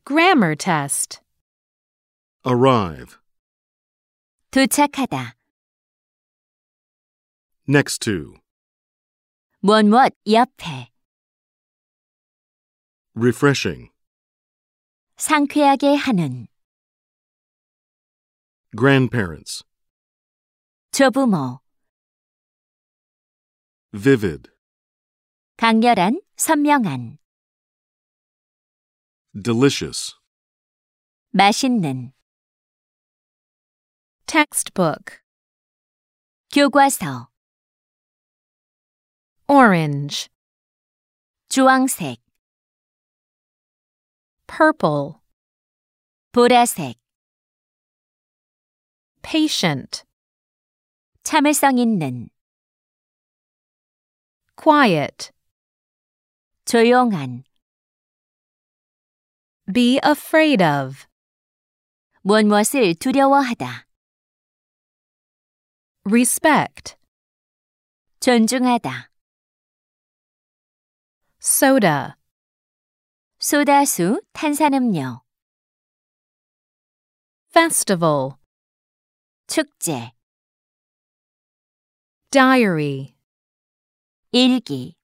Grammar test. Arrive. 도착하다. Next to. 무엇 옆에. Refreshing. 상쾌하게 하는. Grandparents. 조부모. Vivid. 강렬한, 선명한. Delicious. 맛있는. Textbook. 교과서. Orange. 주황색. Purple. 보라색. Patient. 참을성 있는. Quiet. 조용한. Be afraid of. 무엇을 두려워하다. Respect. 존중하다. Soda. 소다수, 탄산음료. Festival. 축제. Diary. 일기.